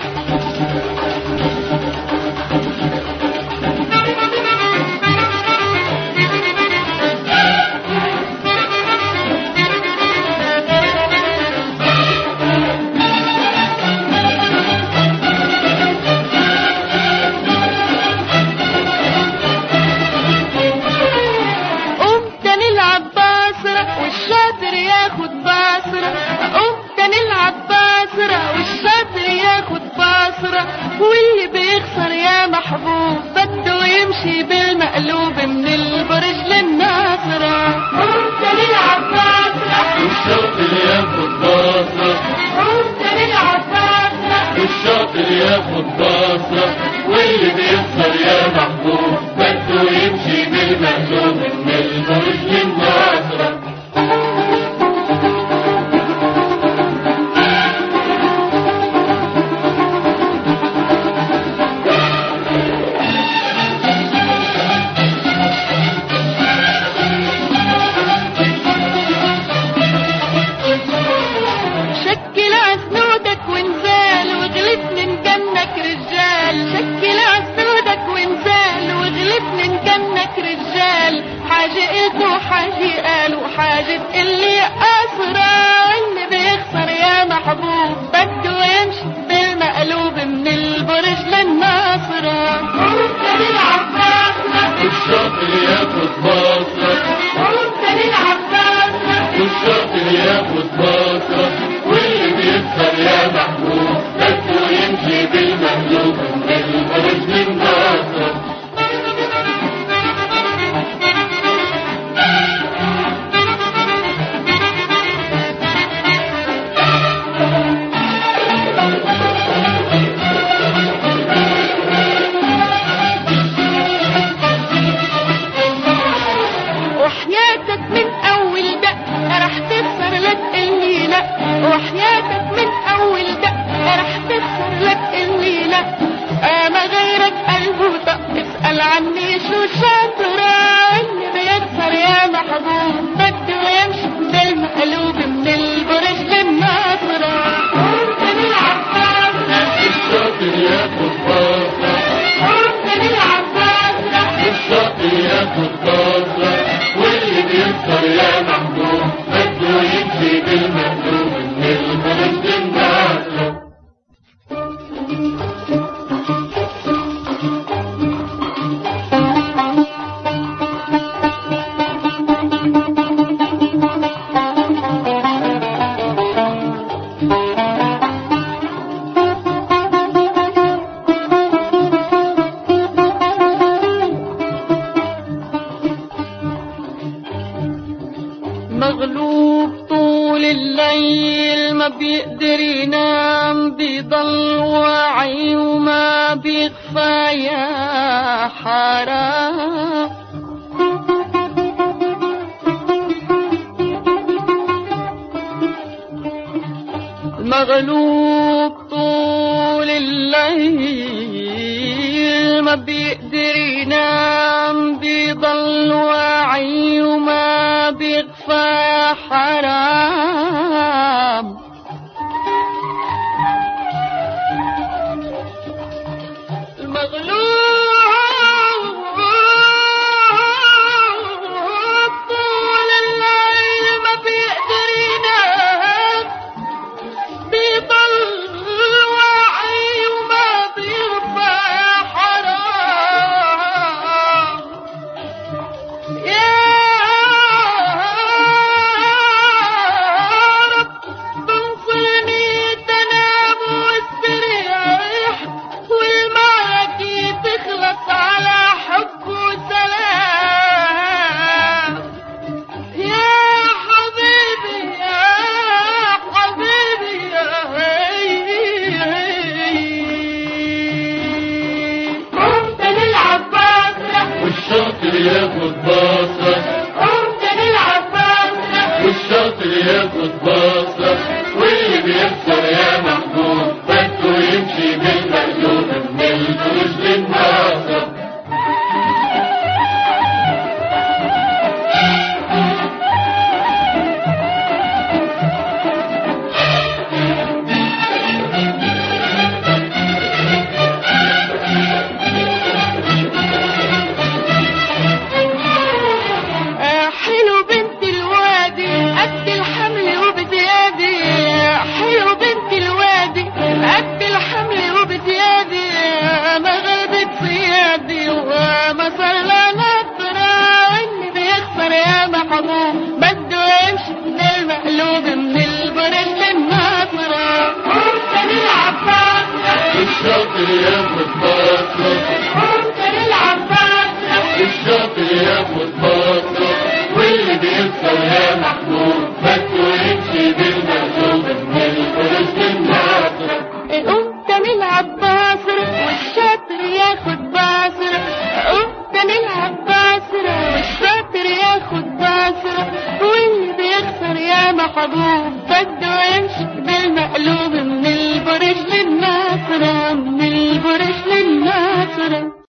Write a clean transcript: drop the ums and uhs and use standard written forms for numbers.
واللي بيخسر يا محبوب بده يمشي بالمقلوب من البرج للناصرة. انت نلعب باسرة والشاطر ياخد باصرة، انت نلعب باسرة والشاطر ياخد باصرة، واللي بيخسر يا محبوب بده يمشي بالمقلوب من البرج للناصرة. حاجة قالوا حاجة اللي أسرى، واللي بيخسر يا محبوب بده يمشي بالمقلوب من البرج للناصرة. انت نلعب باسرة والشاطر ياخد باصرة، انت نلعب باسرة والشاطر ياخد باصرة، واللي بيخسر يا محبوب بده يمشي بالمقلوب من البرج للناصرة. وحياتك من أول دقة رح تخسر لا تقلي لا، وحياتك من أول دقة رح تخسر لا تقلي لا. ما غيرك قلبه طق اسأل عني شو شاطرة، اللي بيكسر يا محبوب بده يمشي بالمقلوب من البرج للناصرة. انت نلعب باسرة الشاطر ياخد باصرة، انت نلعب باسرة الشاطر ياخد باصرة، واللي بيخسر يا محبوب بده يمشي بالمقلوب من البرج للناصرة. مغلوب طول الليل ما بيقدر ينام، بيضل واعي وما بيخفى يا حرام. مغلوب طول الليل ما بيقدر ينام، بيضل واعي وما بيخفى حرام. المغلوب طول الليل ما بيقدر ينام، بيضل واعي وما بيخفى حرام. الشاطر ياخد بصرة قمت نلعب بصرة الشاطر ياخد بصرة واللي بيخسر يا محمود بده يمشي بالمقلوب من الفلوس للناصرة. قمت نلعب باصرة والشاطر ياخد باصرة، قمت نلعب باصرة والشاطر ياخد باصرة، واللي بيخسر يا محبوب بده يمشي بالمقلوب من البرج للناصرة، من البرج للناصرة.